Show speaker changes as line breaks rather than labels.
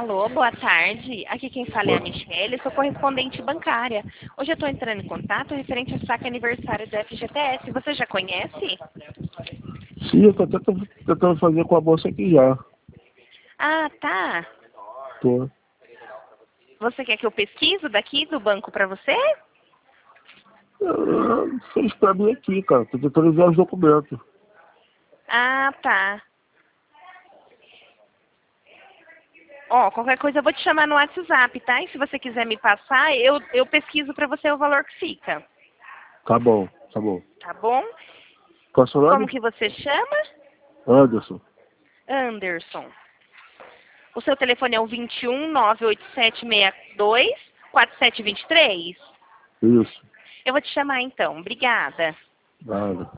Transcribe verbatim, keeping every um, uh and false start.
Alô, boa tarde. Aqui quem fala é a Michelle, sou correspondente bancária. Hoje eu estou entrando em contato referente ao saque aniversário do F G T S. Você já conhece?
Sim, eu tô tentando, tentando fazer com a moça aqui já.
Ah, tá.
Tô.
Você quer que eu pesquiso daqui do banco para você?
Ah, fez pra mim aqui, cara. Tô tentando enviar os documentos.
Ah, tá. Ó, qualquer coisa eu vou te chamar no WhatsApp, tá? E se você quiser me passar, eu, eu pesquiso para você o valor que fica.
Tá bom, tá bom.
Tá bom?
Qual é o seu
Como
nome?
que você chama?
Anderson.
Anderson. O seu telefone é o vinte e um, nove oito sete seis dois, quatro sete dois três?
Isso.
Eu vou te chamar então. Obrigada.
Nada.